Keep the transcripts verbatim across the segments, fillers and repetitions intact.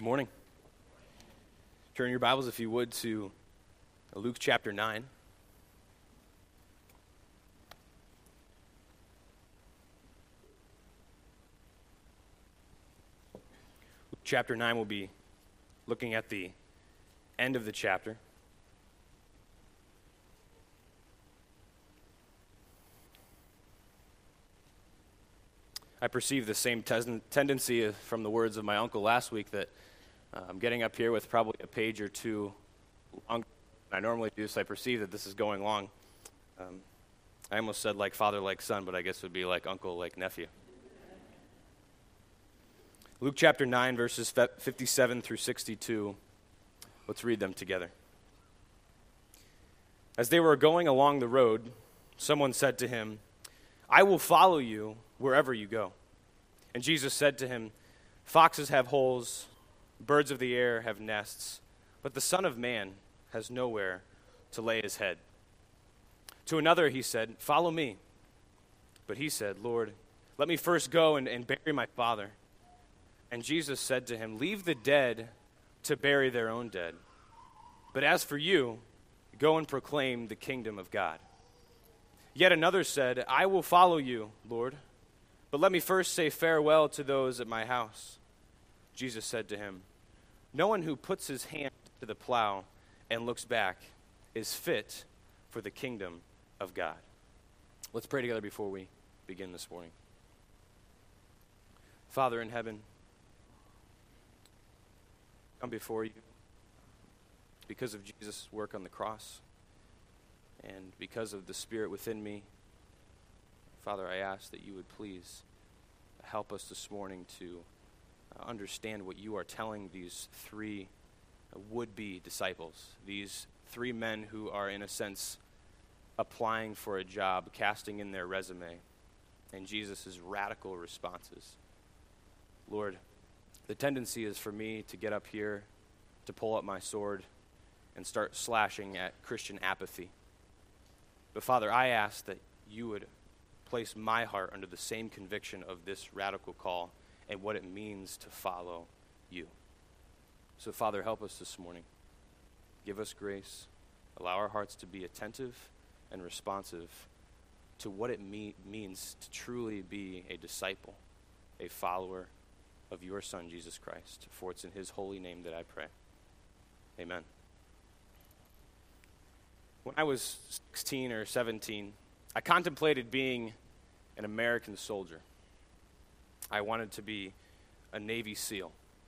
Good morning. Turn your Bibles, if you would, to Luke chapter nine. Luke chapter nine, will be looking at the end of the chapter. I perceive the same ten- tendency from the words of my uncle last week that uh, I'm getting up here with probably a page or two longer than I normally do, so I perceive that this is going long. Um, I almost said like father, like son, but I guess it would be like uncle, like nephew. Luke chapter nine, verses fifty-seven through sixty-two. Let's read them together. As they were going along the road, someone said to him, "I will follow you wherever you go." And Jesus said to him, "Foxes have holes, birds of the air have nests, but the Son of Man has nowhere to lay his head." To another he said, "Follow me." But he said, "Lord, let me first go and, and bury my father." And Jesus said to him, "Leave the dead to bury their own dead. But as for you, go and proclaim the kingdom of God." Yet another said, "I will follow you, Lord, but let me first say farewell to those at my house." Jesus said to him, "No one who puts his hand to the plow and looks back is fit for the kingdom of God." Let's pray together before we begin this morning. Father in heaven, come before you because of Jesus' work on the cross. And because of the Spirit within me, Father, I ask that you would please help us this morning to uh, understand what you are telling these three uh, would-be disciples, these three men who are, in a sense, applying for a job, casting in their resume, and Jesus' radical responses. Lord, the tendency is for me to get up here, to pull up my sword, and start slashing at Christian apathy. But Father, I ask that you would place my heart under the same conviction of this radical call and what it means to follow you. So Father, help us this morning. Give us grace. Allow our hearts to be attentive and responsive to what it me- means to truly be a disciple, a follower of your Son, Jesus Christ. For it's in his holy name that I pray. Amen. When I was sixteen or seventeen, I contemplated being an American soldier. I wanted to be a Navy SEAL.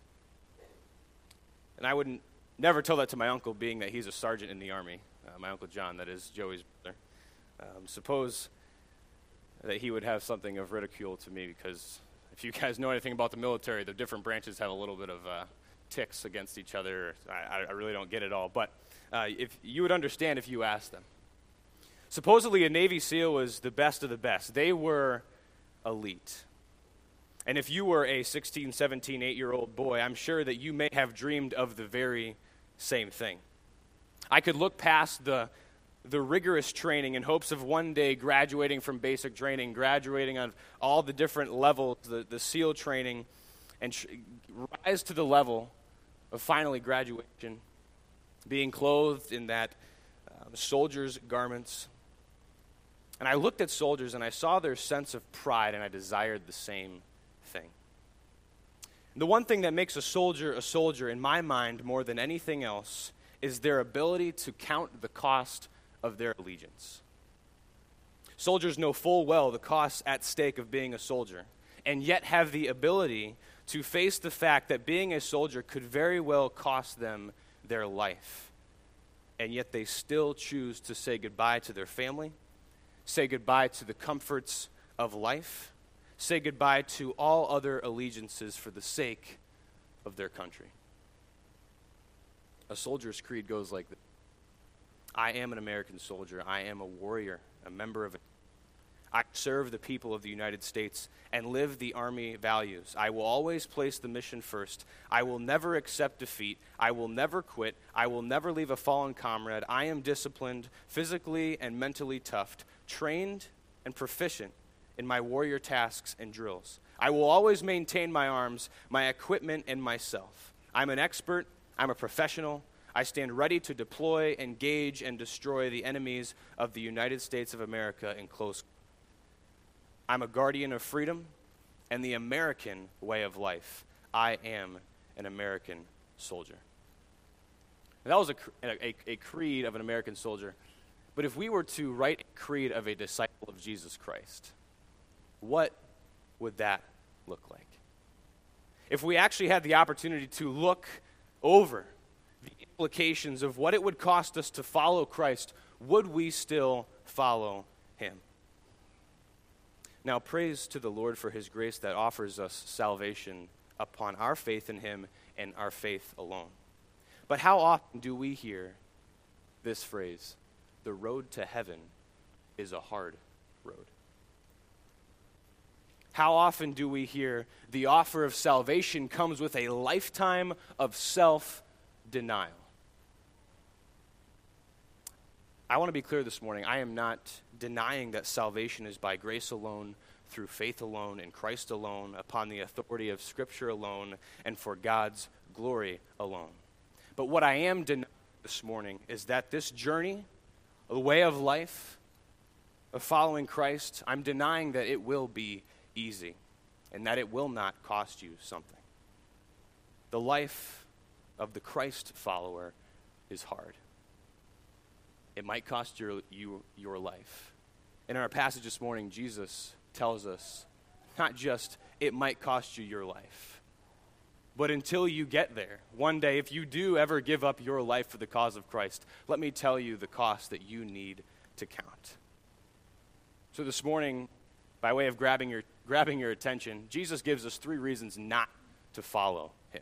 And I would never tell that to my uncle, being that he's a sergeant in the Army. Uh, my Uncle John, that is Joey's brother. Um, suppose that he would have something of ridicule to me, because if you guys know anything about the military, the different branches have a little bit of uh, ticks against each other. I, I really don't get it all, but Uh, if you would understand if you asked them. Supposedly a Navy SEAL was the best of the best. They were elite. And if you were a sixteen, seventeen, eight-year-old boy, I'm sure that you may have dreamed of the very same thing. I could look past the, the rigorous training in hopes of one day graduating from basic training, graduating on all the different levels, the, the SEAL training, and tr- rise to the level of finally graduation, being clothed in that um, soldier's garments. And I looked at soldiers and I saw their sense of pride, and I desired the same thing. And the one thing that makes a soldier a soldier, in my mind, more than anything else, is their ability to count the cost of their allegiance. Soldiers know full well the costs at stake of being a soldier, and yet have the ability to face the fact that being a soldier could very well cost them their life. And yet they still choose to say goodbye to their family, say goodbye to the comforts of life, say goodbye to all other allegiances for the sake of their country. A soldier's creed goes like this: I am an American soldier. I am a warrior, a member of a I serve the people of the United States and live the Army values. I will always place the mission first. I will never accept defeat. I will never quit. I will never leave a fallen comrade. I am disciplined, physically and mentally tough, trained and proficient in my warrior tasks and drills. I will always maintain my arms, my equipment, and myself. I'm an expert. I'm a professional. I stand ready to deploy, engage, and destroy the enemies of the United States of America in close. I'm a guardian of freedom and the American way of life. I am an American soldier. And that was a, a, a creed of an American soldier. But if we were to write a creed of a disciple of Jesus Christ, what would that look like? If we actually had the opportunity to look over the implications of what it would cost us to follow Christ, would we still follow him? Now, praise to the Lord for his grace that offers us salvation upon our faith in him and our faith alone. But how often do we hear this phrase, the road to heaven is a hard road? How often do we hear the offer of salvation comes with a lifetime of self-denial? I want to be clear this morning. I am not denying that salvation is by grace alone, through faith alone, in Christ alone, upon the authority of Scripture alone, and for God's glory alone. But what I am denying this morning is that this journey, the way of life, of following Christ, I'm denying that it will be easy and that it will not cost you something. The life of the Christ follower is hard. It might cost your, you your life. And in our passage this morning, Jesus tells us not just it might cost you your life, but until you get there, one day, if you do ever give up your life for the cause of Christ, let me tell you the cost that you need to count. So this morning, by way of grabbing your, grabbing your attention, Jesus gives us three reasons not to follow him.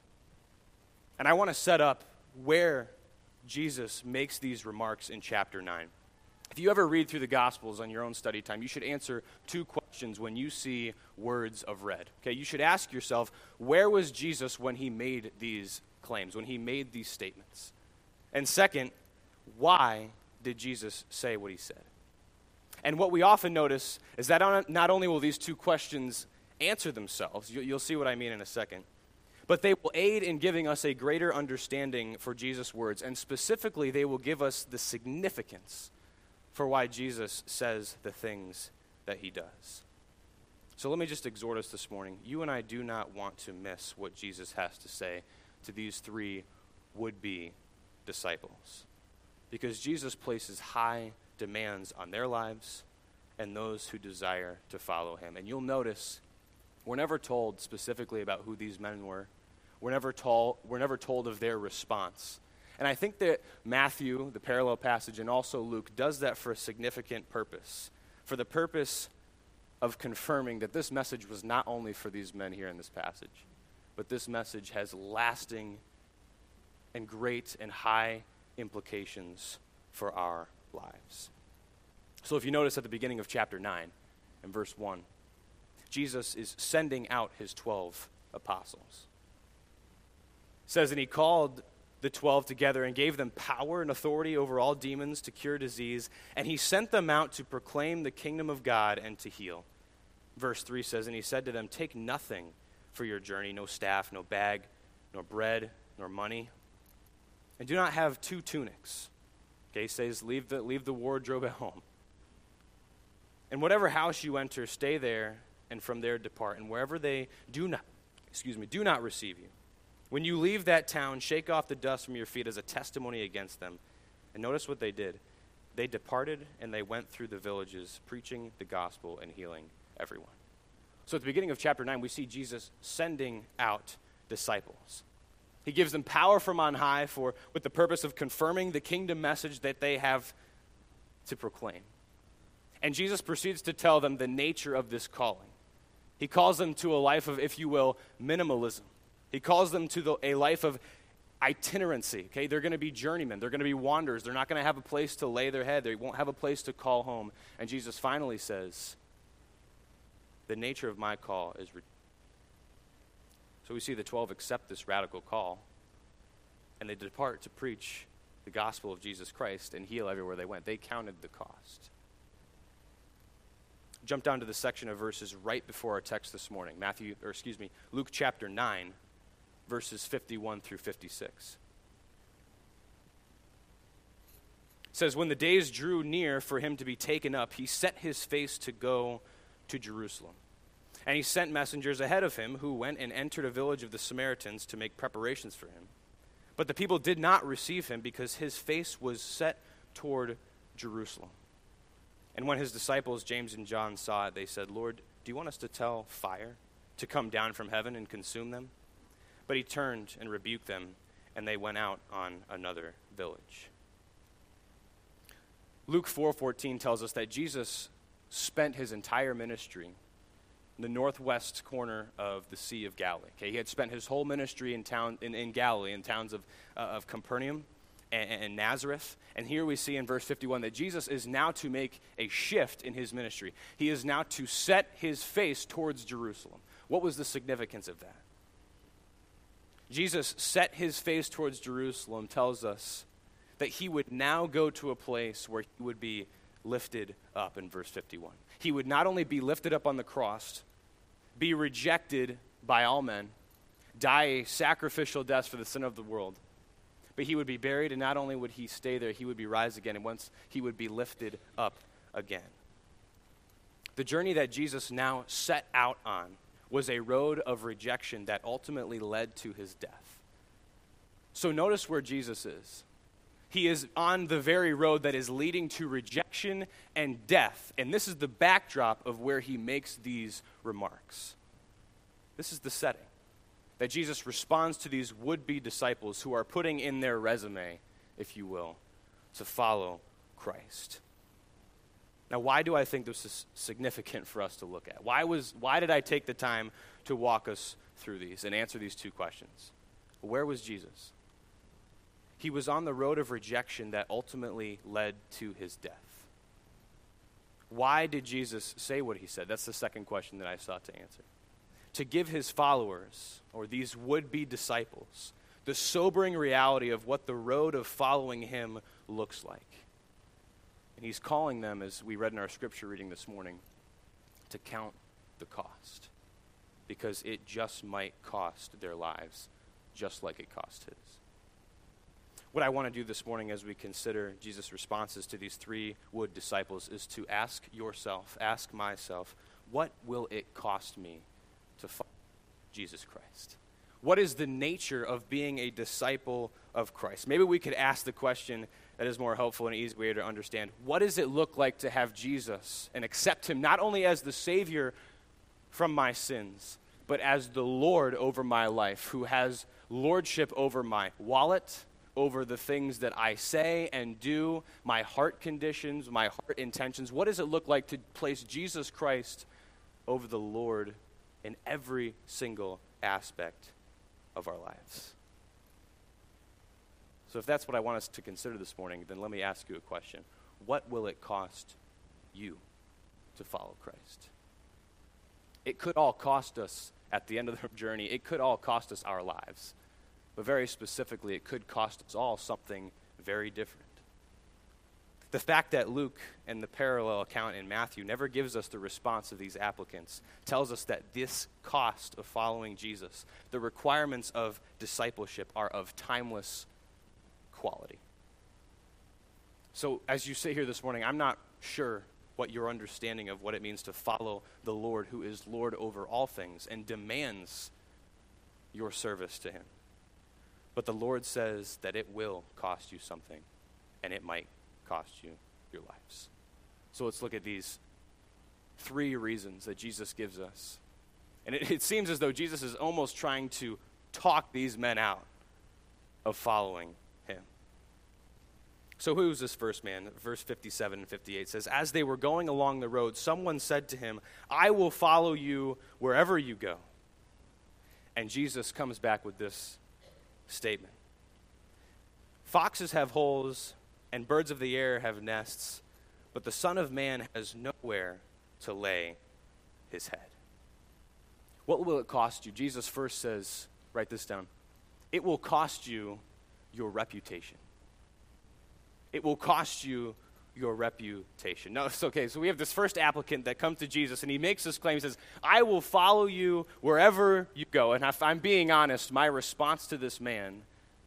And I want to set up where Jesus makes these remarks in chapter nine. If you ever read through the Gospels on your own study time, you should answer two questions when you see words of red. Okay, you should ask yourself, where was Jesus when he made these claims, when he made these statements? And second, why did Jesus say what he said? And what we often notice is that not only will these two questions answer themselves, you'll see what I mean in a second, but they will aid in giving us a greater understanding for Jesus' words, and specifically, they will give us the significance for why Jesus says the things that he does. So let me just exhort us this morning. You and I do not want to miss what Jesus has to say to these three would-be disciples, because Jesus places high demands on their lives and those who desire to follow him. And you'll notice we're never told specifically about who these men were. We're never told, we're never told of their response. And I think that Matthew, the parallel passage, and also Luke does that for a significant purpose, for the purpose of confirming that this message was not only for these men here in this passage, but this message has lasting and great and high implications for our lives. So if you notice at the beginning of chapter nine and verse one, Jesus is sending out his twelve apostles. It says, and he called the twelve together and gave them power and authority over all demons to cure disease, and he sent them out to proclaim the kingdom of God and to heal. Verse three says, and he said to them, take nothing for your journey, no staff, no bag, nor bread, nor money, and do not have two tunics. Okay, he says, leave the, leave the wardrobe at home. And whatever house you enter, stay there, and from there depart. And wherever they do not, excuse me, do not receive you, when you leave that town, shake off the dust from your feet as a testimony against them. And notice what they did. They departed and they went through the villages, preaching the gospel and healing everyone. So at the beginning of chapter nine, we see Jesus sending out disciples. He gives them power from on high for with the purpose of confirming the kingdom message that they have to proclaim. And Jesus proceeds to tell them the nature of this calling. He calls them to a life of, if you will, minimalism. He calls them to the, a life of itinerancy. Okay, they're going to be journeymen. They're going to be wanderers. They're not going to have a place to lay their head. They won't have a place to call home. And Jesus finally says, the nature of my call is... Re-. So we see the twelve accept this radical call, and they depart to preach the gospel of Jesus Christ and heal everywhere they went. They counted the cost. Jump down to the section of verses right before our text this morning, Matthew, or excuse me, Luke chapter nine, verses fifty-one through fifty-six. It says, when the days drew near for him to be taken up, he set his face to go to Jerusalem. And he sent messengers ahead of him who went and entered a village of the Samaritans to make preparations for him. But the people did not receive him because his face was set toward Jerusalem. And when his disciples, James and John, saw it, they said, Lord, do you want us to tell fire to come down from heaven and consume them? But he turned and rebuked them, and they went out on another village. Luke four fourteen tells us that Jesus spent his entire ministry in the northwest corner of the Sea of Galilee. Okay, he had spent his whole ministry in town in, in Galilee, in towns of uh, of Capernaum and, and Nazareth. And here we see in verse fifty-one that Jesus is now to make a shift in his ministry. He is now to set his face towards Jerusalem. What was the significance of that? Jesus set his face towards Jerusalem tells us that he would now go to a place where he would be lifted up in verse fifty-one. He would not only be lifted up on the cross, be rejected by all men, die a sacrificial death for the sin of the world, but he would be buried, and not only would he stay there, he would be rise again, and once he would be lifted up again. The journey that Jesus now set out on was a road of rejection that ultimately led to his death. So notice where Jesus is. He is on the very road that is leading to rejection and death. And this is the backdrop of where he makes these remarks. This is the setting that Jesus responds to these would-be disciples who are putting in their resume, if you will, to follow Christ. Now, why do I think this is significant for us to look at? Why was why did I take the time to walk us through these and answer these two questions? Where was Jesus? He was on the road of rejection that ultimately led to his death. Why did Jesus say what he said? That's the second question that I sought to answer. To give his followers, or these would-be disciples, the sobering reality of what the road of following him looks like. And he's calling them, as we read in our scripture reading this morning, to count the cost. Because it just might cost their lives, just like it cost his. What I want to do this morning as we consider Jesus' responses to these three would disciples is to ask yourself, ask myself, what will it cost me to follow Jesus Christ? What is the nature of being a disciple of Christ? Maybe we could ask the question that is more helpful and easy way to understand. What does it look like to have Jesus and accept him not only as the Savior from my sins, but as the Lord over my life, who has lordship over my wallet, over the things that I say and do, my heart conditions, my heart intentions? What does it look like to place Jesus Christ over the Lord in every single aspect of our lives? So if that's what I want us to consider this morning, then let me ask you a question. What will it cost you to follow Christ? It could all cost us at the end of the journey. It could all cost us our lives. But very specifically, it could cost us all something very different. The fact that Luke and the parallel account in Matthew never gives us the response of these applicants tells us that this cost of following Jesus, the requirements of discipleship, are of timeless quality. So as you sit here this morning, I'm not sure what your understanding of what it means to follow the Lord, who is Lord over all things and demands your service to him. But the Lord says that it will cost you something, and it might cost you your lives. So let's look at these three reasons that Jesus gives us. And it, it seems as though Jesus is almost trying to talk these men out of following him. So who is this first man? Verse fifty-seven and fifty-eight says, as they were going along the road, someone said to him, I will follow you wherever you go. And Jesus comes back with this statement. Foxes have holes and birds of the air have nests, but the Son of Man has nowhere to lay his head. What will it cost you? Jesus first says, write this down, it will cost you your reputation. It will cost you your reputation. No, it's okay. So we have this first applicant that comes to Jesus, and he makes this claim. He says, I will follow you wherever you go. And if I'm being honest, my response to this man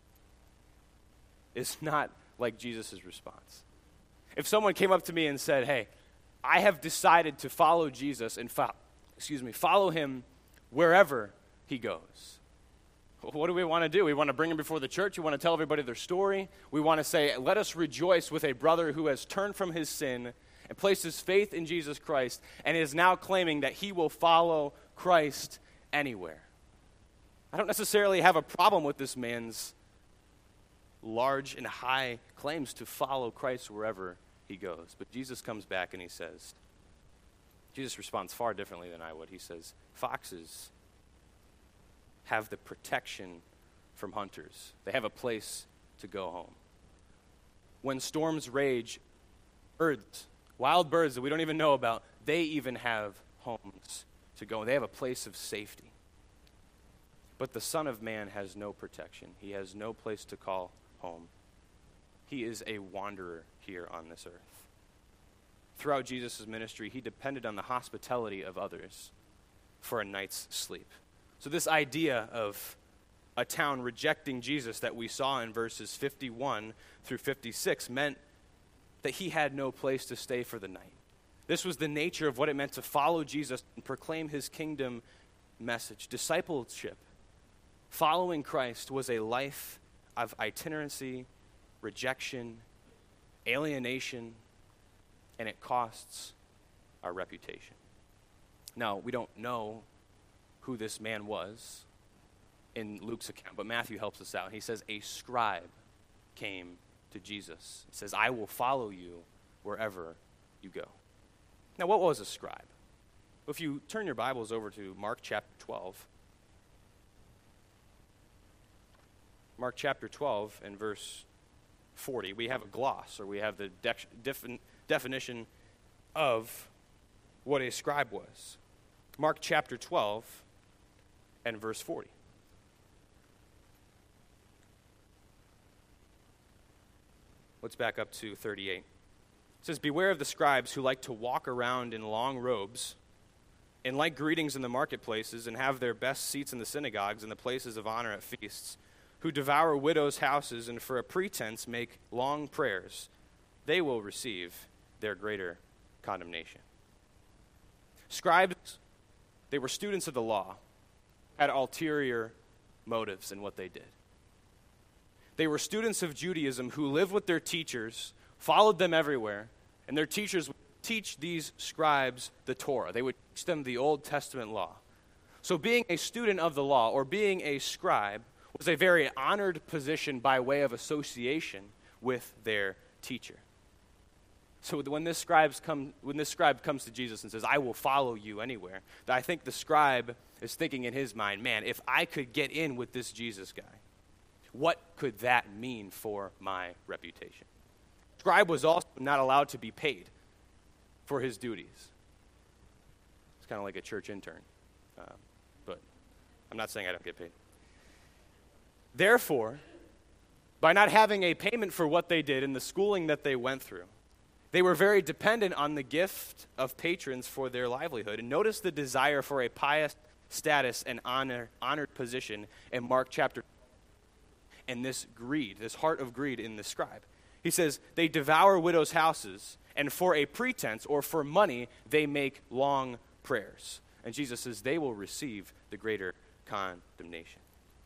is not like Jesus' response. If someone came up to me and said, hey, I have decided to follow Jesus and fo- excuse me, follow him wherever he goes. What do we want to do? We want to bring him before the church. We want to tell everybody their story. We want to say, let us rejoice with a brother who has turned from his sin and placed his faith in Jesus Christ and is now claiming that he will follow Christ anywhere. I don't necessarily have a problem with this man's large and high claims to follow Christ wherever he goes. But Jesus comes back and he says, Jesus responds far differently than I would. He says, foxes have the protection from hunters. They have a place to go home. When storms rage, birds, wild birds that we don't even know about, they even have homes to go. They have a place of safety. But the Son of Man has no protection. He has no place to call home. He is a wanderer here on this earth. Throughout Jesus' ministry, he depended on the hospitality of others for a night's sleep. So this idea of a town rejecting Jesus that we saw in verses fifty-one through fifty-six meant that he had no place to stay for the night. This was the nature of what it meant to follow Jesus and proclaim his kingdom message. Discipleship, following Christ, was a life of itinerancy, rejection, alienation, and it costs our reputation. Now, we don't know who this man was in Luke's account, but Matthew helps us out. He says, a scribe came to Jesus. He says, I will follow you wherever you go. Now, what was a scribe? Well, if you turn your Bibles over to Mark chapter twelve, Mark chapter twelve and verse forty, we have a gloss, or we have the de- defin- definition of what a scribe was. Mark chapter twelve and verse forty. Let's back up to thirty-eight. It says, beware of the scribes who like to walk around in long robes and like greetings in the marketplaces and have their best seats in the synagogues and the places of honor at feasts, who devour widows' houses and for a pretense make long prayers. They will receive their greater condemnation. Scribes, they were students of the law, had ulterior motives in what they did. They were students of Judaism who lived with their teachers, followed them everywhere, and their teachers would teach these scribes the Torah. They would teach them the Old Testament law. So being a student of the law, or being a scribe, was a very honored position by way of association with their teacher. So when this scribes come, when this scribe comes to Jesus and says, I will follow you anywhere, I think the scribe is thinking in his mind, man, if I could get in with this Jesus guy, what could that mean for my reputation? Scribe was also not allowed to be paid for his duties. It's kind of like a church intern, uh, but I'm not saying I don't get paid. Therefore, by not having a payment for what they did and the schooling that they went through, they were very dependent on the gift of patrons for their livelihood. And notice the desire for a pious status and honor, honored position in Mark chapter, and this greed, this heart of greed in the scribe. He says, they devour widows' houses, and for a pretense or for money, they make long prayers. And Jesus says they will receive the greater condemnation.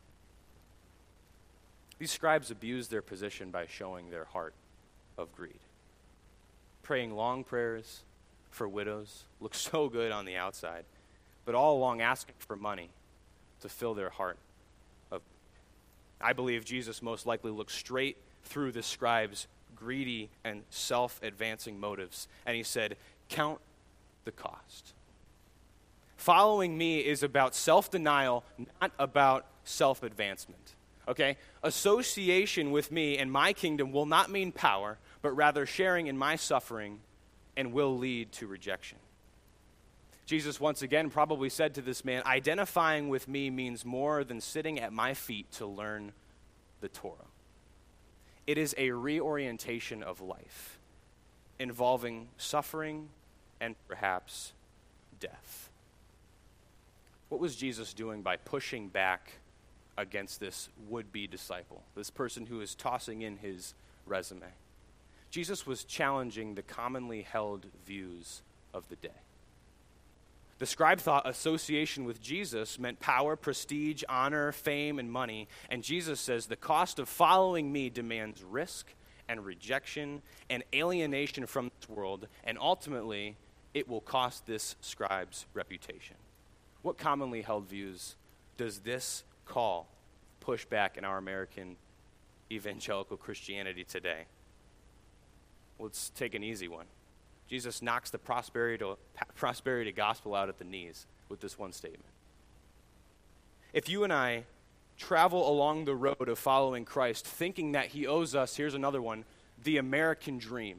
These scribes abused their position by showing their heart of greed. Praying long prayers for widows looks so good on the outside, but all along asking for money to fill their heart of. I believe Jesus most likely looked straight through the scribe's greedy and self-advancing motives, and he said, count the cost. Following me is about self-denial, not about self-advancement. Okay? Association with me and my kingdom will not mean power, but rather sharing in my suffering, and will lead to rejection. Jesus once again probably said to this man, identifying with me means more than sitting at my feet to learn the Torah. It is a reorientation of life. involving suffering and perhaps death. What was Jesus doing by pushing back against this would-be disciple, this person who is tossing in his resume? Jesus was challenging the commonly held views of the day. The scribe thought association with Jesus meant power, prestige, honor, fame, and money. And Jesus says the cost of following me demands risk and rejection and alienation from this world. And ultimately, it will cost this scribe's reputation. What commonly held views does this call push back in our American evangelical Christianity today? Let's take an easy one. Jesus knocks the prosperity, to, prosperity gospel out at the knees with this one statement. If you and I travel along the road of following Christ, thinking that he owes us, here's another one, the American dream,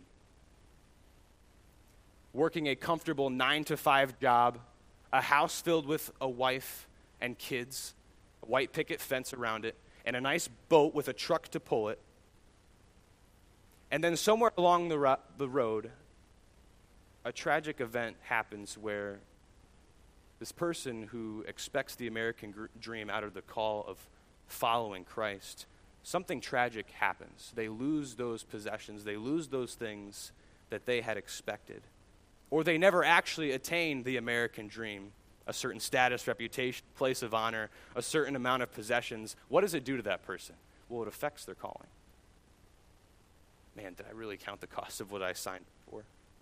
working a comfortable nine to five job, a house filled with a wife and kids, a white picket fence around it, and a nice boat with a truck to pull it, and then somewhere along the, ro- the road, a tragic event happens where this person who expects the American gr- dream out of the call of following Christ, something tragic happens. They lose those possessions. They lose those things that they had expected. Or they never actually attain the American dream, a certain status, reputation, place of honor, a certain amount of possessions. What does it do to that person? Well, it affects their calling. Man, did I really count the cost of what I signed for?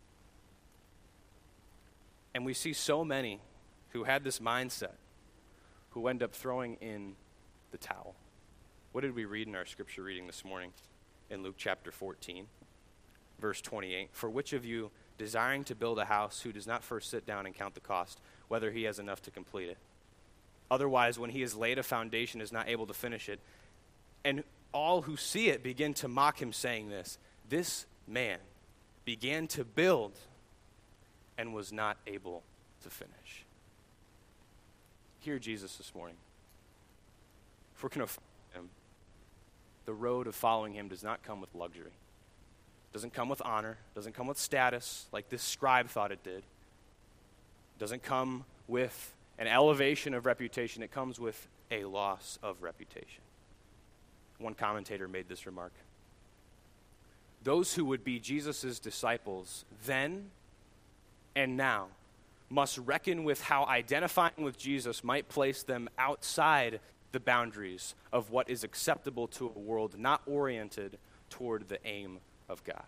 And we see so many who had this mindset who end up throwing in the towel. What did we read in our scripture reading this morning in Luke chapter fourteen, verse twenty-eight? For which of you, desiring to build a house, who does not first sit down and count the cost, whether he has enough to complete it? Otherwise, when he has laid a foundation, is not able to finish it. And all who see it begin to mock him, saying this, this man began to build and was not able to finish. Hear Jesus this morning. If we're going to follow him, the road of following him does not come with luxury. Doesn't come with honor. Doesn't come with status like this scribe thought it did. Doesn't come with an elevation of reputation. It comes with a loss of reputation. One commentator made this remark. Those who would be Jesus' disciples then and now must reckon with how identifying with Jesus might place them outside the boundaries of what is acceptable to a world not oriented toward the aim of God.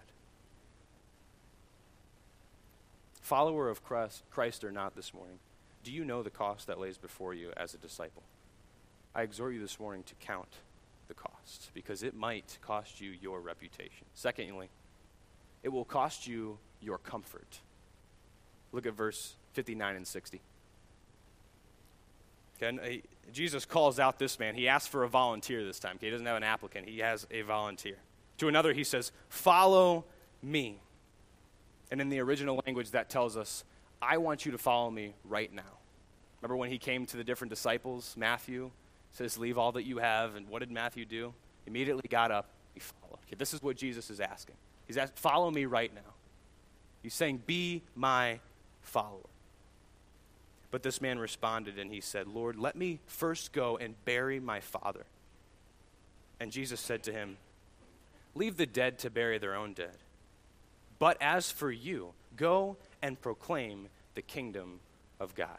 Follower of Christ, Christ or not this morning, do you know the cost that lays before you as a disciple? I exhort you this morning to count the cost, because it might cost you your reputation. Secondly, it will cost you your comfort. Look at verse fifty-nine and sixty. Okay, and, uh, Jesus calls out this man. He asks for a volunteer this time. Okay, he doesn't have an applicant. He has a volunteer. To another, he says, follow me. And in the original language, that tells us, I want you to follow me right now. Remember when he came to the different disciples, Matthew says, leave all that you have. And what did Matthew do? Immediately got up, he followed. Okay, this is what Jesus is asking. He's asking, follow me right now. He's saying, be my follower. But this man responded and he said, Lord, let me first go and bury my father. And Jesus said to him, leave the dead to bury their own dead. But as for you, go and proclaim the kingdom of God.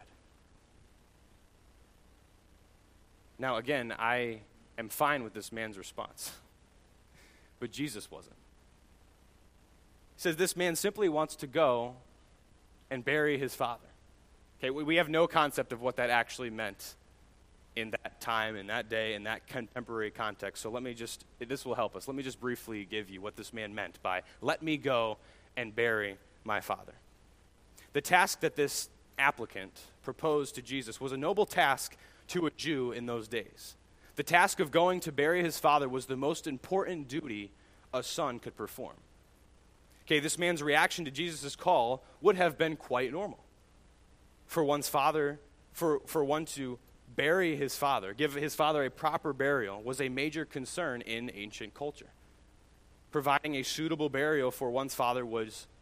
Now, again, I am fine with this man's response, but Jesus wasn't. He says this man simply wants to go and bury his father. Okay, we, we have no concept of what that actually meant in that time, in that day, in that contemporary context. So let me just, this will help us. Let me just briefly give you what this man meant by, let me go and bury my father. The task that this applicant proposed to Jesus was a noble task to a Jew in those days. The task of going to bury his father was the most important duty a son could perform. Okay, this man's reaction to Jesus' call would have been quite normal. For one's father, for, for one to bury his father, give his father a proper burial, was a major concern in ancient culture. Providing a suitable burial for one's father was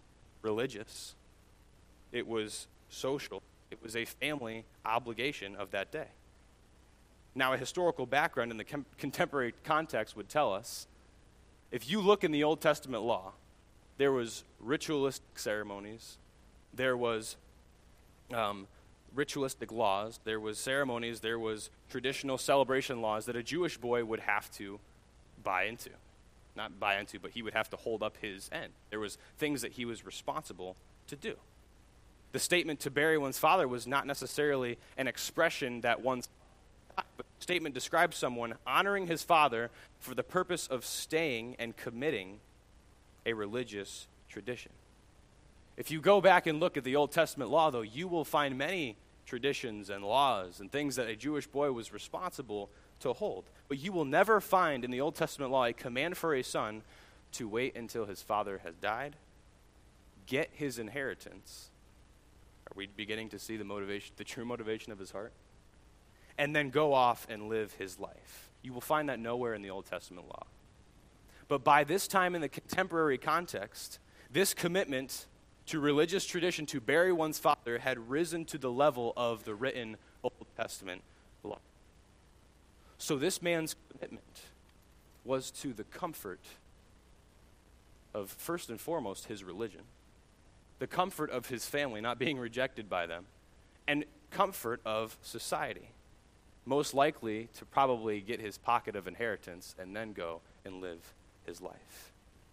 religious. It was social. It was a family obligation of that day. Now, a historical background in the com- contemporary context would tell us, if you look in the Old Testament law, there was ritualistic ceremonies, there was um, ritualistic laws, there was ceremonies, there was traditional celebration laws that a Jewish boy would have to buy into. Not buy into, but he would have to hold up his end. There was things that he was responsible to do. The statement to bury one's father was not necessarily an expression that one's but the statement describes someone honoring his father for the purpose of staying and committing a religious tradition. If you go back and look at the Old Testament law, though, you will find many traditions and laws and things that a Jewish boy was responsible to hold. But you will never find in the Old Testament law a command for a son to wait until his father has died, get his inheritance. Are we beginning to see the motivation, the true motivation of his heart? And then go off and live his life. You will find that nowhere in the Old Testament law. But by this time in the contemporary context, this commitment to religious tradition to bury one's father had risen to the level of the written Old Testament law. So this man's commitment was to the comfort of, first and foremost, his religion, the comfort of his family not being rejected by them, and comfort of society, most likely to probably get his pocket of inheritance and then go and live his life.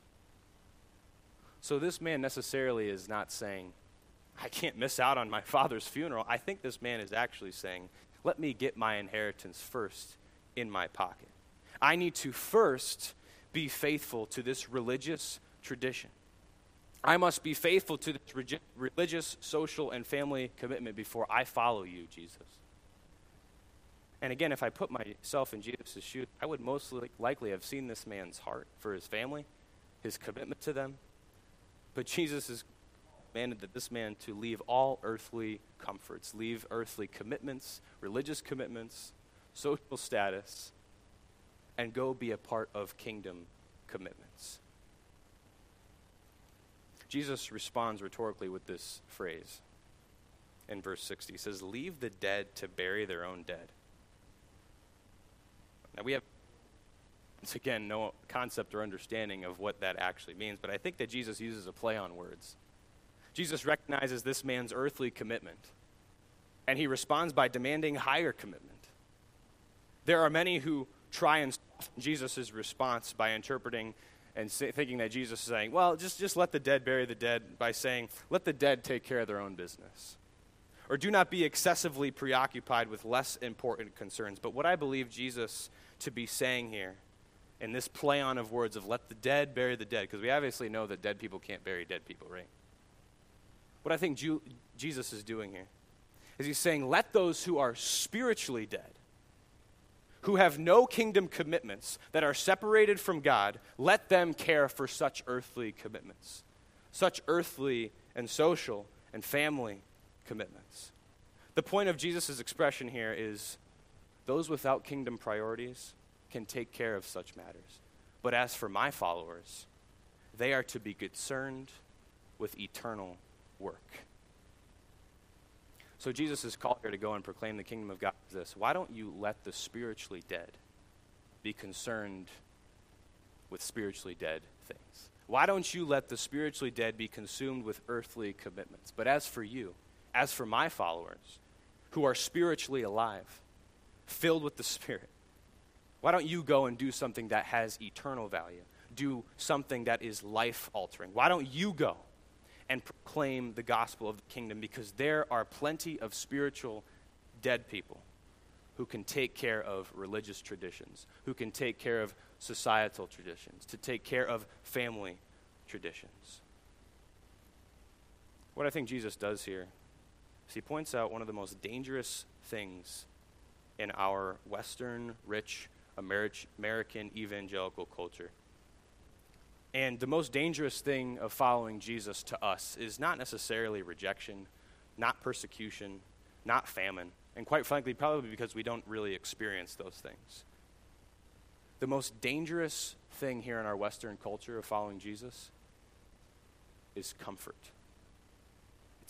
So this man necessarily is not saying, I can't miss out on my father's funeral. I think this man is actually saying, let me get my inheritance first in my pocket. I need to first be faithful to this religious tradition. I must be faithful to this regi- religious, social, and family commitment before I follow you, Jesus. And again, if I put myself in Jesus' shoes, I would most likely have seen this man's heart for his family, his commitment to them. But Jesus has commanded that this man to leave all earthly comforts, leave earthly commitments, religious commitments, social status, and go be a part of kingdom commitments. Jesus responds rhetorically with this phrase in verse sixty. He says, leave the dead to bury their own dead. Now we have, once again, no concept or understanding of what that actually means, but I think that Jesus uses a play on words. Jesus recognizes this man's earthly commitment, and he responds by demanding higher commitment. There are many who try and soften Jesus' response by interpreting and say, thinking that Jesus is saying, well, just, just let the dead bury the dead, by saying, let the dead take care of their own business. Or do not be excessively preoccupied with less important concerns. But what I believe Jesus to be saying here, in this play on of words of let the dead bury the dead, because we obviously know that dead people can't bury dead people, right? What I think Ju- Jesus is doing here is he's saying, let those who are spiritually dead, who have no kingdom commitments, that are separated from God, let them care for such earthly commitments, such earthly and social and family commitments. The point of Jesus' expression here is those without kingdom priorities can take care of such matters. But as for my followers, they are to be concerned with eternal work. So Jesus' call here to go and proclaim the kingdom of God is this: why don't you let the spiritually dead be concerned with spiritually dead things? Why don't you let the spiritually dead be consumed with earthly commitments? But as for you, as for my followers, who are spiritually alive, filled with the Spirit, why don't you go and do something that has eternal value? Do something that is life-altering. Why don't you go and proclaim the gospel of the kingdom? Because there are plenty of spiritual dead people who can take care of religious traditions, who can take care of societal traditions, to take care of family traditions. What I think Jesus does here is he points out one of the most dangerous things in our Western, rich, Ameri- American evangelical culture. And the most dangerous thing of following Jesus to us is not necessarily rejection, not persecution, not famine, and quite frankly, probably because we don't really experience those things. The most dangerous thing here in our Western culture of following Jesus is comfort.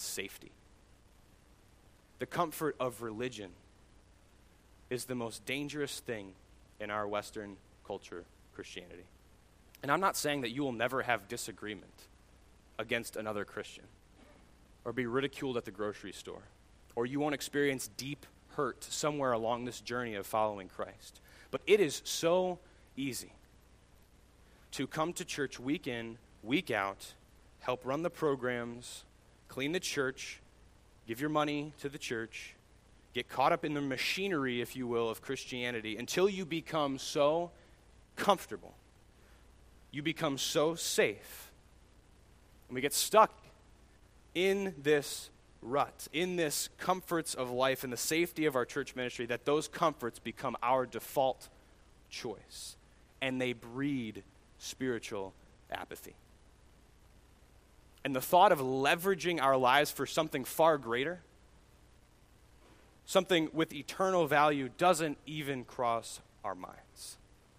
It's safety. The comfort of religion is the most dangerous thing in our Western culture, Christianity. And I'm not saying that you will never have disagreement against another Christian or be ridiculed at the grocery store, or you won't experience deep hurt somewhere along this journey of following Christ. But it is so easy to come to church week in, week out, help run the programs, clean the church, give your money to the church, get caught up in the machinery, if you will, of Christianity until you become so comfortable. You become so safe. And we get stuck in this rut, in this comforts of life and the safety of our church ministry, that those comforts become our default choice. And they breed spiritual apathy. And the thought of leveraging our lives for something far greater, something with eternal value, doesn't even cross our minds.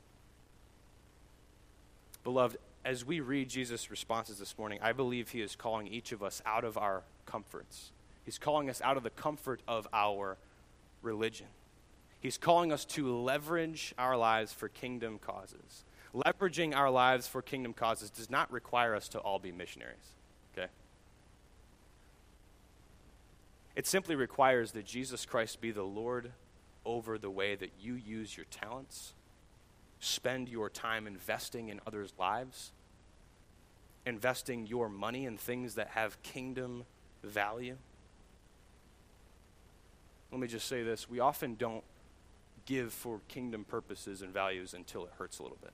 Beloved, as we read Jesus' responses this morning, I believe he is calling each of us out of our comforts. He's calling us out of the comfort of our religion. He's calling us to leverage our lives for kingdom causes. Leveraging our lives for kingdom causes does not require us to all be missionaries, okay? It simply requires that Jesus Christ be the Lord over the way that you use your talents, spend your time investing in others' lives, investing your money in things that have kingdom value. Let me just say this. We often don't give for kingdom purposes and values until it hurts a little bit.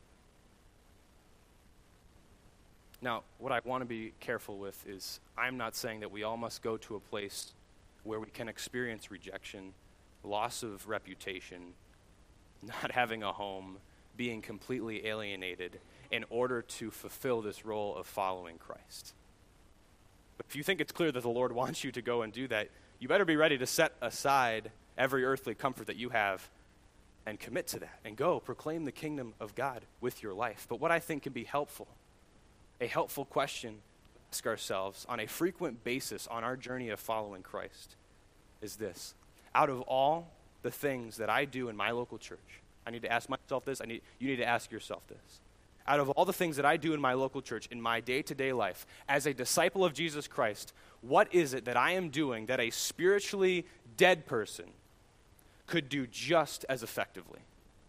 Now, what I want to be careful with is I'm not saying that we all must go to a place where we can experience rejection, loss of reputation, not having a home, being completely alienated in order to fulfill this role of following Christ. But if you think it's clear that the Lord wants you to go and do that, you better be ready to set aside every earthly comfort that you have and commit to that and go proclaim the kingdom of God with your life. But what I think can be helpful, a helpful question to ask ourselves on a frequent basis on our journey of following Christ is this: out of all the things that I do in my local church, I need to ask myself this, I need, you need to ask yourself this. Out of all the things that I do in my local church, in my day-to-day life, as a disciple of Jesus Christ, what is it that I am doing that a spiritually dead person could do just as effectively?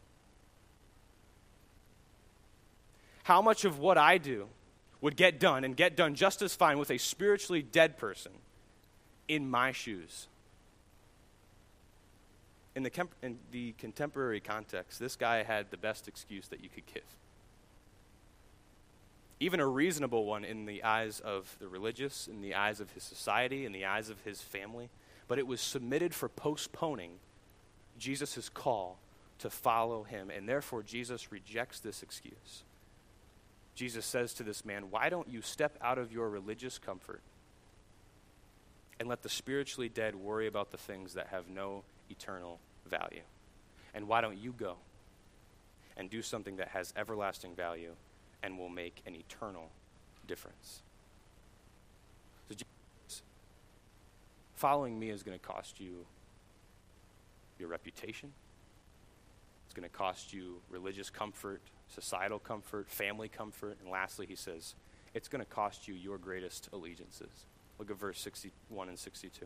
How much of what I do would get done and get done just as fine with a spiritually dead person in my shoes? In the, comp- in the contemporary context, this guy had the best excuse that you could give. Even a reasonable one in the eyes of the religious, in the eyes of his society, in the eyes of his family. But it was submitted for postponing Jesus' call to follow him. And therefore, Jesus rejects this excuse. Jesus says to this man, why don't you step out of your religious comfort and let the spiritually dead worry about the things that have no eternal value? And why don't you go and do something that has everlasting value and will make an eternal difference? So Jesus, following me is going to cost you your reputation. It's going to cost you religious comfort, societal comfort, family comfort, and lastly, he says, it's going to cost you your greatest allegiances. Look at verse sixty-one and sixty-two.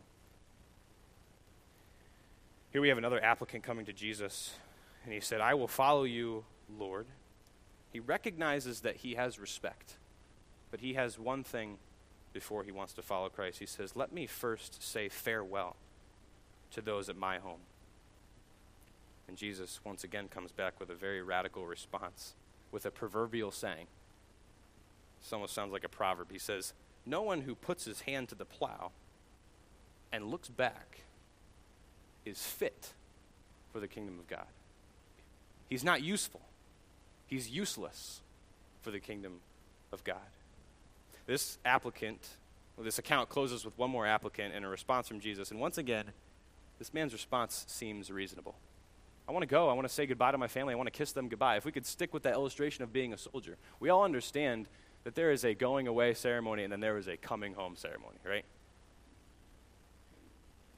Here we have another applicant coming to Jesus, and he said, I will follow you, Lord. He recognizes that he has respect, but he has one thing before he wants to follow Christ. He says, let me first say farewell to those at my home. And Jesus once again comes back with a very radical response, with a proverbial saying. This almost sounds like a proverb. He says, no one who puts his hand to the plow and looks back is fit for the kingdom of God. He's not useful. He's useless for the kingdom of God. This applicant, well, this account closes with one more applicant and a response from Jesus. And once again, this man's response seems reasonable. I want to go. I want to say goodbye to my family. I want to kiss them goodbye. If we could stick with that illustration of being a soldier, we all understand that there is a going away ceremony and then there is a coming home ceremony, right?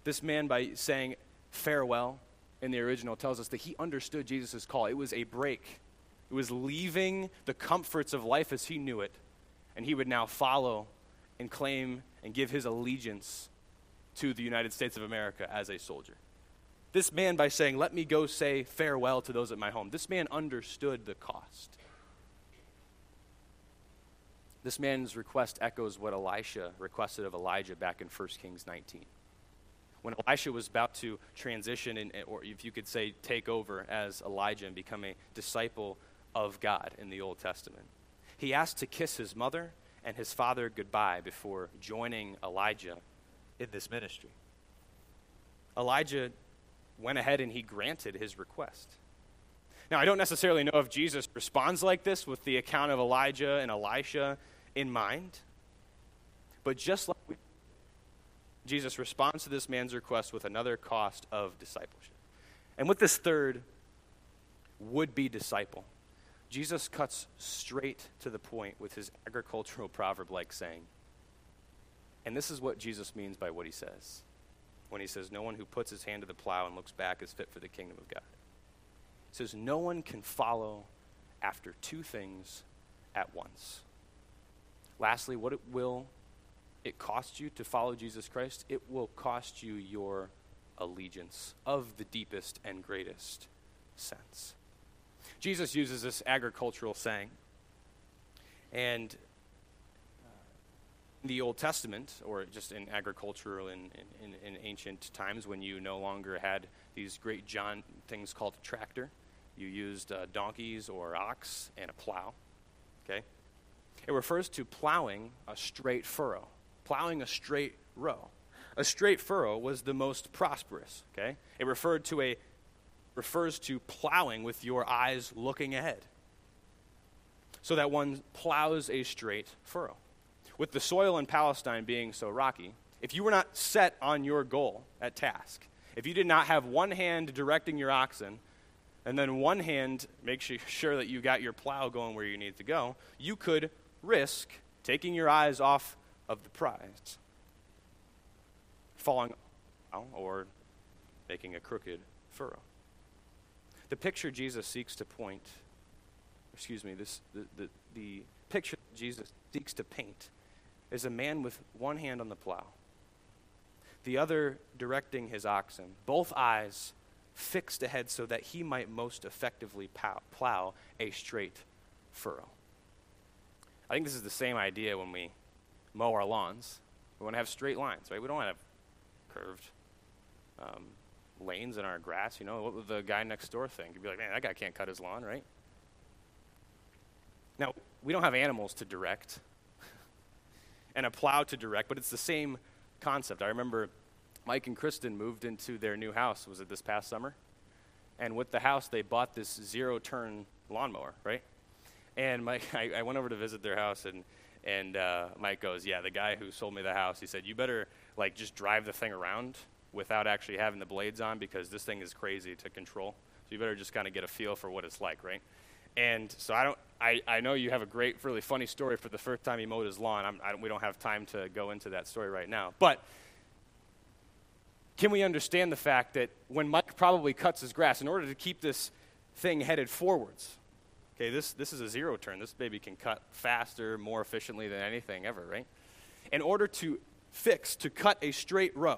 This man, by saying farewell in the original, tells us that he understood Jesus' call. It was a break. It was leaving the comforts of life as he knew it, and he would now follow and claim and give his allegiance to the United States of America as a soldier. This man, by saying, let me go say farewell to those at my home, this man understood the cost. This man's request echoes what Elisha requested of Elijah back in First Kings nineteen. When Elisha was about to transition, in, or if you could say take over as Elijah and become a disciple of God in the Old Testament, he asked to kiss his mother and his father goodbye before joining Elijah in this ministry. Elijah went ahead and he granted his request. Now, I don't necessarily know if Jesus responds like this with the account of Elijah and Elisha in mind, but just like we, Jesus responds to this man's request with another cost of discipleship. And with this third would-be disciple, Jesus cuts straight to the point with his agricultural proverb-like saying. And this is what Jesus means by what he says when he says, no one who puts his hand to the plow and looks back is fit for the kingdom of God. He says, no one can follow after two things at once. Lastly, what it will it cost you to follow Jesus Christ? It will cost you your allegiance of the deepest and greatest sense. Jesus uses this agricultural saying, and in the Old Testament, or just in agricultural in, in, in ancient times when you no longer had these great giant things called a tractor, you used uh, donkeys or ox and a plow, okay? It refers to plowing a straight furrow, plowing a straight row. A straight furrow was the most prosperous, okay? It referred to a refers to plowing with your eyes looking ahead, so that one plows a straight furrow. With the soil in Palestine being so rocky, if you were not set on your goal at task, if you did not have one hand directing your oxen, and then one hand make sure that you got your plow going where you need to go, you could risk taking your eyes off of the prize, falling or making a crooked furrow. The picture Jesus seeks to point, excuse me, this the, the, the picture Jesus seeks to paint is a man with one hand on the plow, the other directing his oxen, both eyes fixed ahead so that he might most effectively pow, plow a straight furrow. I think this is the same idea when we mow our lawns. We want to have straight lines, right? We don't want to have curved um, lanes in our grass. You know, what would the guy next door think? He'd be like, man, that guy can't cut his lawn, right? Now, we don't have animals to direct and a plow to direct, but it's the same concept. I remember Mike and Kristen moved into their new house. Was it this past summer? And with the house, they bought this zero-turn lawnmower, right? And Mike, I, I went over to visit their house, and and uh, Mike goes, yeah, the guy who sold me the house, he said, you better like just drive the thing around without actually having the blades on, because this thing is crazy to control. So you better just kind of get a feel for what it's like, right? And so I don't, I, I know you have a great, really funny story for the first time he mowed his lawn. I'm, I, we don't have time to go into that story right now. But can we understand the fact that when Mike probably cuts his grass, in order to keep this thing headed forwards, okay, this, this is a zero turn. This baby can cut faster, more efficiently than anything ever, right? In order to fix, to cut a straight row,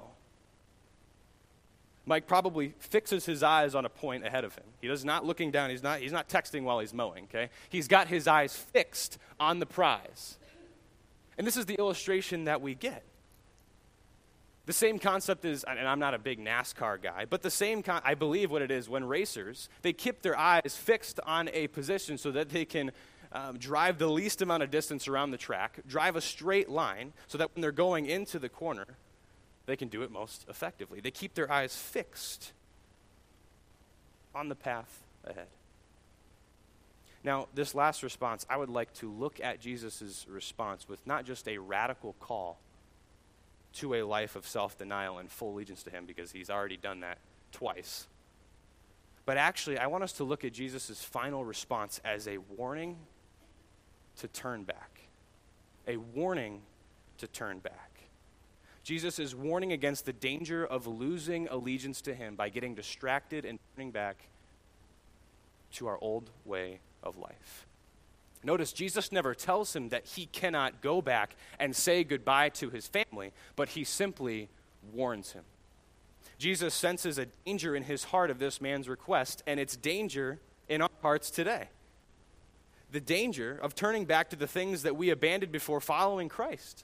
Mike probably fixes his eyes on a point ahead of him. He is not looking down. He's not, he's not texting while he's mowing, okay? He's got his eyes fixed on the prize. And this is the illustration that we get. The same concept is, and I'm not a big NASCAR guy, but the same, con- I believe what it is when racers, they keep their eyes fixed on a position so that they can um, drive the least amount of distance around the track, drive a straight line so that when they're going into the corner, they can do it most effectively. They keep their eyes fixed on the path ahead. Now, this last response, I would like to look at Jesus' response with not just a radical call to a life of self-denial and full allegiance to him, because he's already done that twice. But actually, I want us to look at Jesus' final response as a warning to turn back. A warning to turn back. Jesus is warning against the danger of losing allegiance to him by getting distracted and turning back to our old way of life. Notice, Jesus never tells him that he cannot go back and say goodbye to his family, but he simply warns him. Jesus senses a danger in his heart of this man's request, and it's danger in our hearts today. The danger of turning back to the things that we abandoned before following Christ.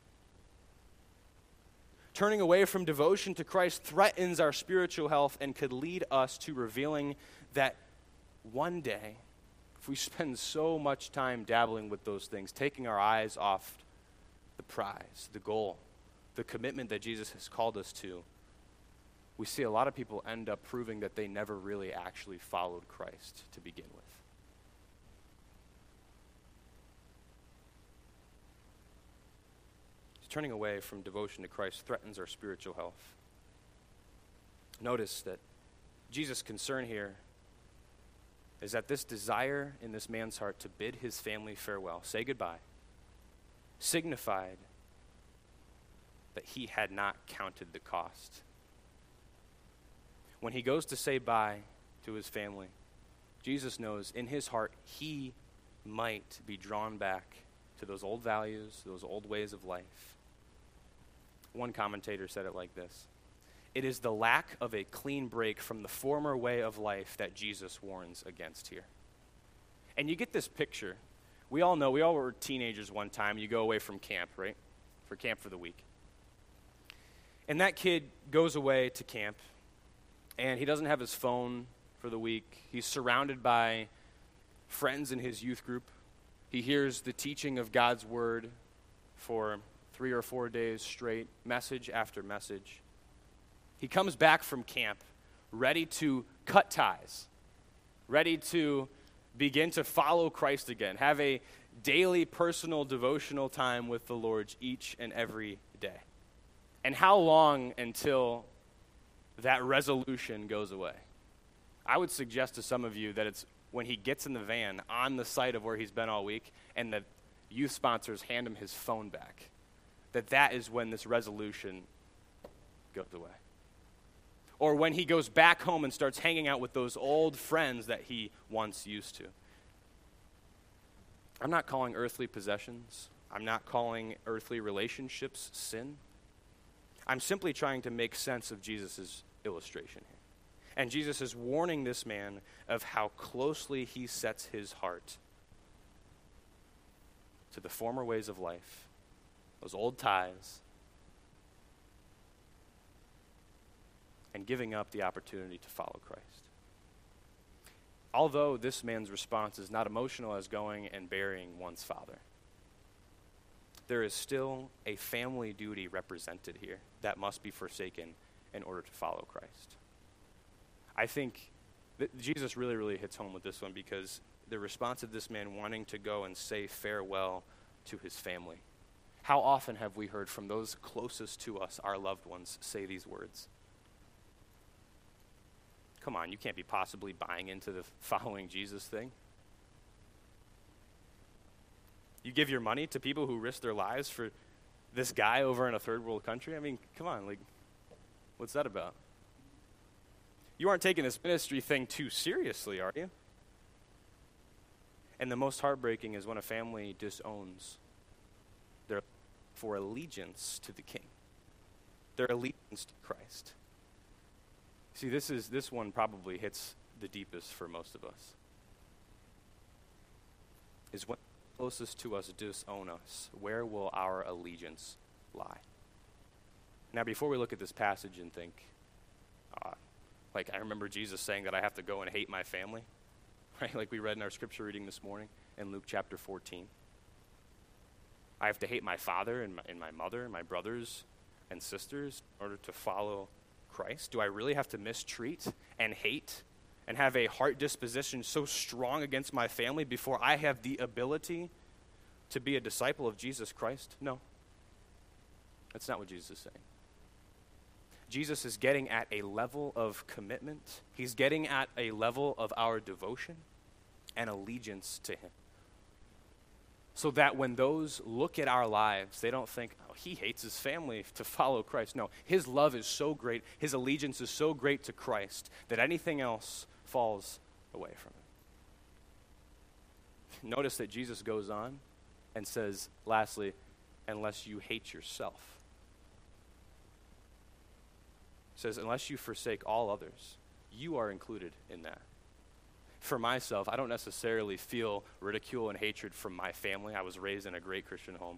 Turning away from devotion to Christ threatens our spiritual health and could lead us to revealing that one day, if we spend so much time dabbling with those things, taking our eyes off the prize, the goal, the commitment that Jesus has called us to, we see a lot of people end up proving that they never really actually followed Christ to begin with. Turning away from devotion to Christ threatens our spiritual health. Notice that Jesus' concern here is that this desire in this man's heart to bid his family farewell, say goodbye, signified that he had not counted the cost. When he goes to say bye to his family, Jesus knows in his heart he might be drawn back to those old values, those old ways of life. One commentator said it like this: it is the lack of a clean break from the former way of life that Jesus warns against here. And you get this picture. We all know, we all were teenagers one time. You go away from camp, right? For camp for the week. And that kid goes away to camp, and he doesn't have his phone for the week. He's surrounded by friends in his youth group. He hears the teaching of God's word for three or four days straight, message after message. He comes back from camp ready to cut ties, ready to begin to follow Christ again, have a daily personal devotional time with the Lord each and every day. And how long until that resolution goes away? I would suggest to some of you that it's when he gets in the van on the site of where he's been all week and the youth sponsors hand him his phone back, that that is when this resolution goes away. Or when he goes back home and starts hanging out with those old friends that he once used to. I'm not calling earthly possessions. I'm not calling earthly relationships sin. I'm simply trying to make sense of Jesus' illustration here. And Jesus is warning this man of how closely he sets his heart to the former ways of life, those old ties, and giving up the opportunity to follow Christ. Although this man's response is not emotional as going and burying one's father, there is still a family duty represented here that must be forsaken in order to follow Christ. I think that Jesus really, really hits home with this one because the response of this man wanting to go and say farewell to his family. How often have we heard from those closest to us, our loved ones, say these words? Come on, you can't be possibly buying into the following Jesus thing. You give your money to people who risk their lives for this guy over in a third world country? I mean, come on, like, what's that about? You aren't taking this ministry thing too seriously, are you? And the most heartbreaking is when a family disowns their for allegiance to the King, their allegiance to Christ. See, this is this one probably hits the deepest for most of us. Is when closest to us disown us, where will our allegiance lie? Now, before we look at this passage and think, uh, like I remember Jesus saying that I have to go and hate my family, right? Like we read in our scripture reading this morning in Luke chapter fourteen. I have to hate my father and my, and my mother and my brothers and sisters in order to follow Christ. Do I really have to mistreat and hate and have a heart disposition so strong against my family before I have the ability to be a disciple of Jesus Christ? No. That's not what Jesus is saying. Jesus is getting at a level of commitment. He's getting at a level of our devotion and allegiance to him. so that when those look at our lives, they don't think, oh, he hates his family to follow Christ. No, his love is so great, his allegiance is so great to Christ that anything else falls away from it. Notice that Jesus goes on and says, lastly, unless you hate yourself. He says, unless you forsake all others, you are included in that. For myself, I don't necessarily feel ridicule and hatred from my family. I was raised in a great Christian home.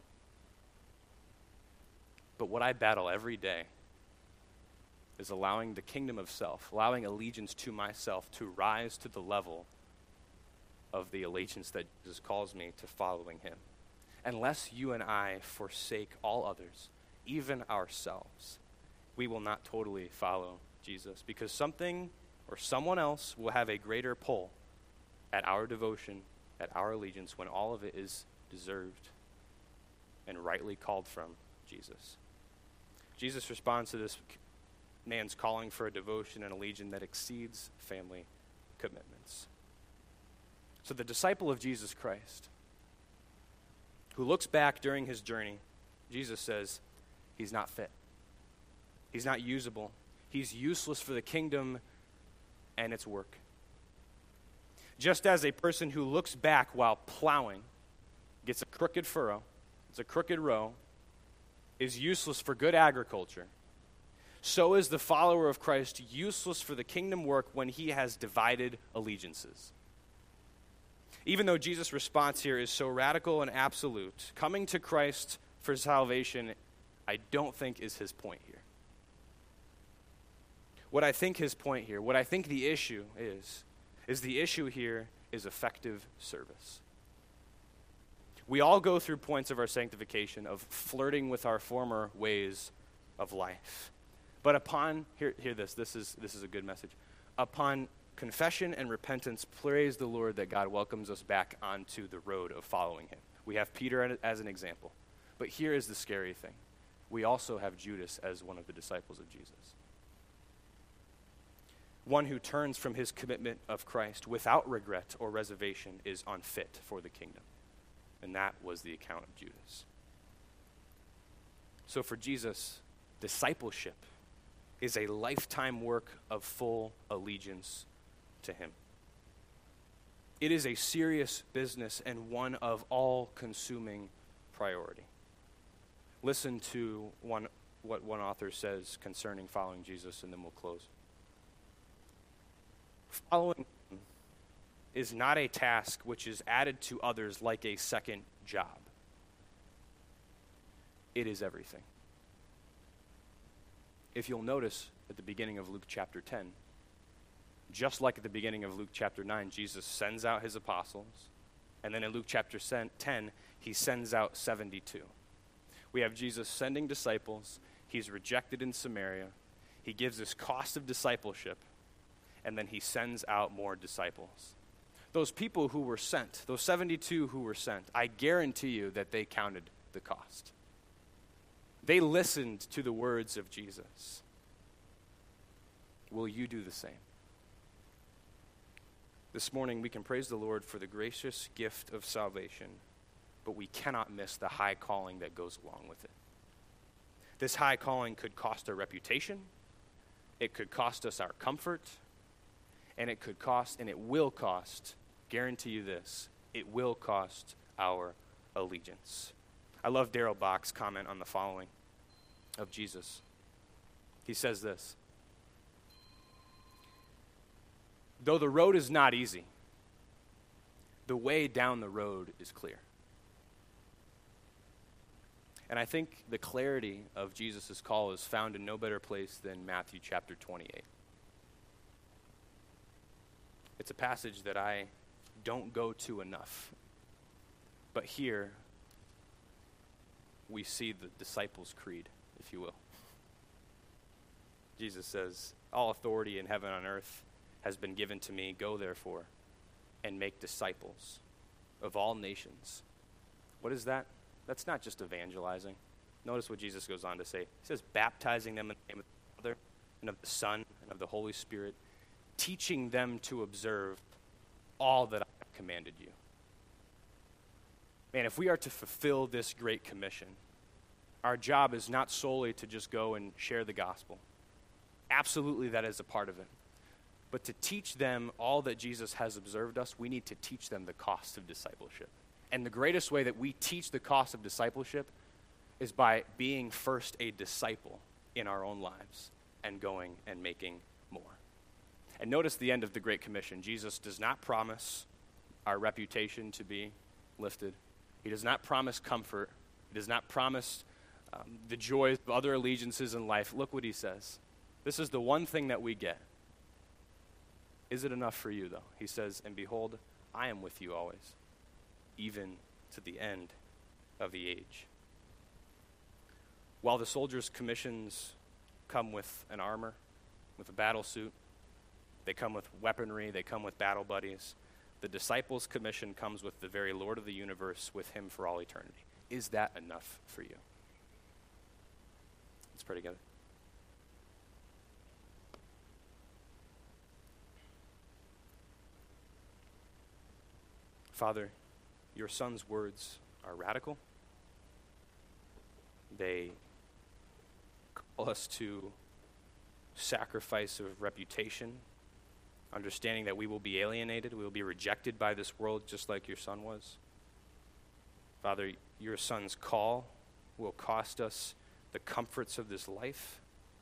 But what I battle every day is allowing the kingdom of self, allowing allegiance to myself to rise to the level of the allegiance that Jesus calls me to following him. Unless you and I forsake all others, even ourselves, we will not totally follow Jesus, because something or someone else will have a greater pull at our devotion, at our allegiance, when all of it is deserved and rightly called from Jesus. Jesus responds to this man's calling for a devotion and allegiance that exceeds family commitments. So the disciple of Jesus Christ, who looks back during his journey, Jesus says, he's not fit. He's not usable. He's useless for the kingdom and its work. Just as a person who looks back while plowing gets a crooked furrow, it's a crooked row, is useless for good agriculture, so is the follower of Christ useless for the kingdom work when he has divided allegiances. Even though Jesus' response here is so radical and absolute, coming to Christ for salvation, I don't think is his point here. What I think his point here, what I think the issue is, is the issue here is effective service. We all go through points of our sanctification of flirting with our former ways of life. But upon, hear, hear this, this is, this is a good message. Upon confession and repentance, praise the Lord that God welcomes us back onto the road of following him. We have Peter as an example. But here is the scary thing. We also have Judas as one of the disciples of Jesus. One who turns from his commitment of Christ without regret or reservation is unfit for the kingdom. And that was the account of Judas. So for Jesus, discipleship is a lifetime work of full allegiance to him. It is a serious business and one of all-consuming priority. Listen to one, what one author says concerning following Jesus, and then we'll close. Following him is not a task which is added to others like a second job. It is everything. If you'll notice at the beginning of Luke chapter ten, just like at the beginning of Luke chapter nine, Jesus sends out his apostles, and then in Luke chapter ten, he sends out seventy-two. We have Jesus sending disciples. He's rejected in Samaria. He gives this cost of discipleship, and then he sends out more disciples. Those people who were sent, those seventy-two who were sent, I guarantee you that they counted the cost. They listened to the words of Jesus. Will you do the same? This morning, we can praise the Lord for the gracious gift of salvation, but we cannot miss the high calling that goes along with it. This high calling could cost our reputation, it could cost us our comfort, and it could cost, and it will cost, guarantee you this, it will cost our allegiance. I love Darrell Bock's comment on the following of Jesus. He says this: though the road is not easy, the way down the road is clear. And I think the clarity of Jesus' call is found in no better place than Matthew chapter twenty-eight. It's a passage that I don't go to enough. But here, we see the disciples' creed, if you will. Jesus says, all authority in heaven and on earth has been given to me. Go, therefore, and make disciples of all nations. What is that? That's not just evangelizing. Notice what Jesus goes on to say. He says, baptizing them in the name of the Father and of the Son and of the Holy Spirit, teaching them to observe all that I have commanded you. man, if we are to fulfill this great commission, our job is not solely to just go and share the gospel. Absolutely, that is a part of it. But to teach them all that Jesus has observed us, we need to teach them the cost of discipleship. And the greatest way that we teach the cost of discipleship is by being first a disciple in our own lives and going and making more. And notice the end of the Great Commission. Jesus does not promise our reputation to be lifted. He does not promise comfort. He does not promise um, the joys of other allegiances in life. Look what he says. This is the one thing that we get. Is it enough for you, though? He says, and behold, I am with you always, even to the end of the age. While the soldiers' commissions come with an armor, with a battle suit, they come with weaponry, they come with battle buddies, the disciples' commission comes with the very Lord of the universe, with him for all eternity. Is that enough for you? Let's pray together. Father, your Son's words are radical. They call us to sacrifice of reputation, understanding that we will be alienated, we will be rejected by this world just like your Son was. Father, your Son's call will cost us the comforts of this life.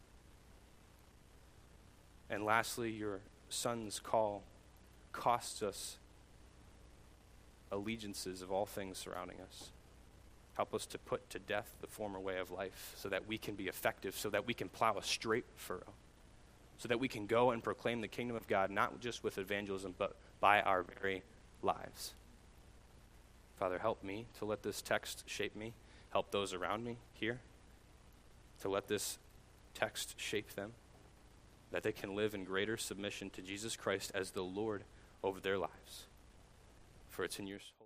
And lastly, your Son's call costs us allegiances of all things surrounding us. Help us to put to death the former way of life so that we can be effective, so that we can plow a straight furrow, so that we can go and proclaim the kingdom of God, not just with evangelism, but by our very lives. Father, help me to let this text shape me. Help those around me here to let this text shape them, that they can live in greater submission to Jesus Christ as the Lord over their lives. For it's in your soul.